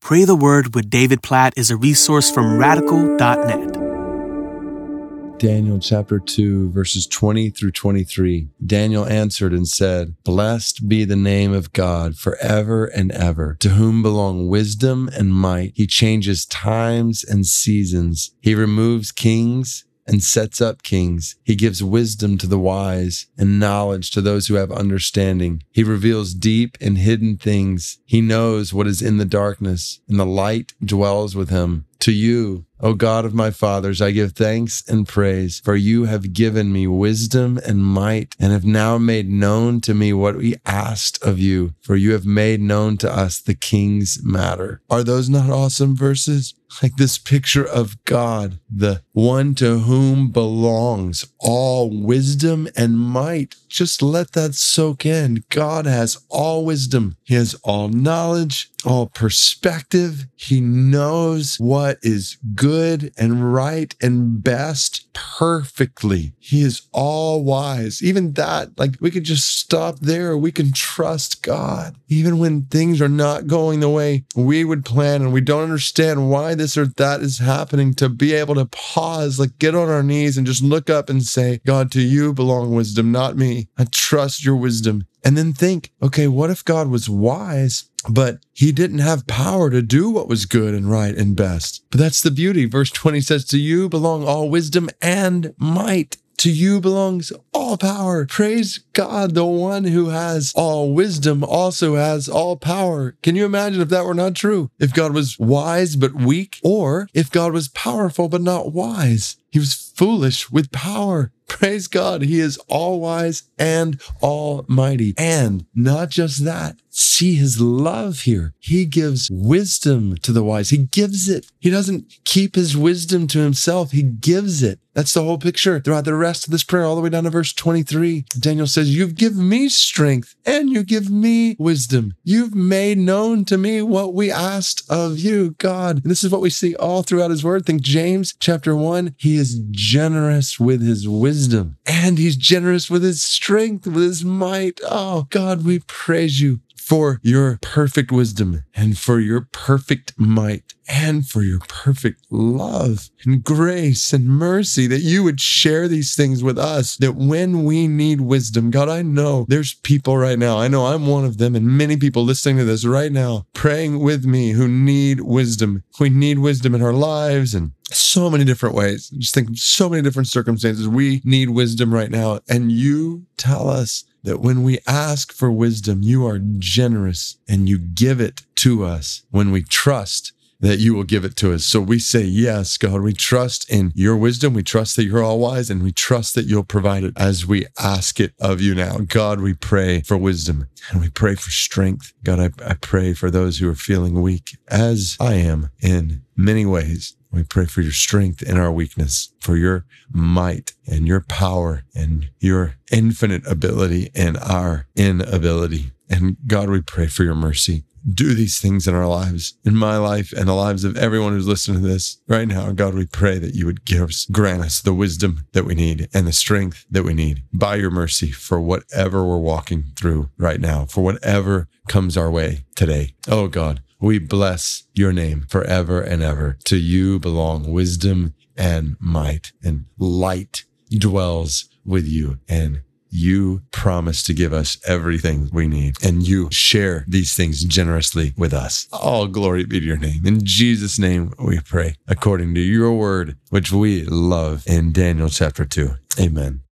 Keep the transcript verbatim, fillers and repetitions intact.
Pray the Word with David Platt is a resource from radical dot net. Daniel chapter two, verses twenty through twenty-three. Daniel answered and said, "Blessed be the name of God forever and ever, to whom belong wisdom and might. He changes times and seasons. He removes kings and sets up kings. He gives wisdom to the wise and knowledge to those who have understanding. He reveals deep and hidden things. He knows what is in the darkness, and the light dwells with him. To you, O God of my fathers, I give thanks and praise, for you have given me wisdom and might, and have now made known to me what we asked of you, for you have made known to us the king's matter." Are those not awesome verses? Like this picture of God, the one to whom belongs all wisdom and might. Just let that soak in. God has all wisdom. He has all knowledge, all perspective. He knows what is good and right and best perfectly. He is all wise. Even that, like we could just stop there. We can trust God. Even when things are not going the way we would plan and we don't understand why this or that is happening, to be able to pause, like get on our knees and just look up and say, "God, to you belong wisdom, not me. I trust your wisdom." And then think, okay, what if God was wise, but he didn't have power to do what was good and right and best? But that's the beauty. Verse twenty says, "To you belong all wisdom and might. To you belongs all power." Praise God, the one who has all wisdom also has all power. Can you imagine if that were not true? If God was wise but weak, or if God was powerful but not wise? He was foolish with power. Praise God, he is all wise and almighty. And not just that, see his love here. He gives wisdom to the wise. He gives it. He doesn't keep his wisdom to himself. He gives it. That's the whole picture throughout the rest of this prayer, all the way down to verse twenty-three. Daniel says, "You've given me strength and you give me wisdom. You've made known to me what we asked of you, God." And this is what we see all throughout his word. Think James chapter one. He is generous with his wisdom, and he's generous with his strength, with his might. Oh, God, we praise you for your perfect wisdom and for your perfect might and for your perfect love and grace and mercy, that you would share these things with us, that when we need wisdom, God, I know there's people right now, I know I'm one of them, and many people listening to this right now, praying with me, who need wisdom. We need wisdom in our lives and so many different ways. Just think of so many different circumstances. We need wisdom right now. And you tell us that when we ask for wisdom, you are generous and you give it to us when we trust that you will give it to us. So we say, yes, God, we trust in your wisdom. We trust that you're all wise, and we trust that you'll provide it as we ask it of you now. God, we pray for wisdom and we pray for strength. God, I, I pray for those who are feeling weak, as I am in many ways. We pray for your strength in our weakness, for your might and your power and your infinite ability in our inability. And God, we pray for your mercy. Do these things in our lives, in my life and the lives of everyone who's listening to this right now. God, we pray that you would give us, grant us the wisdom that we need and the strength that we need by your mercy for whatever we're walking through right now, for whatever comes our way today. Oh God, we bless your name forever and ever. To you belong wisdom and might, and light dwells with you, and you promise to give us everything we need, and you share these things generously with us. All glory be to your name. In Jesus' name we pray, according to your word, which we love in Daniel chapter two. Amen.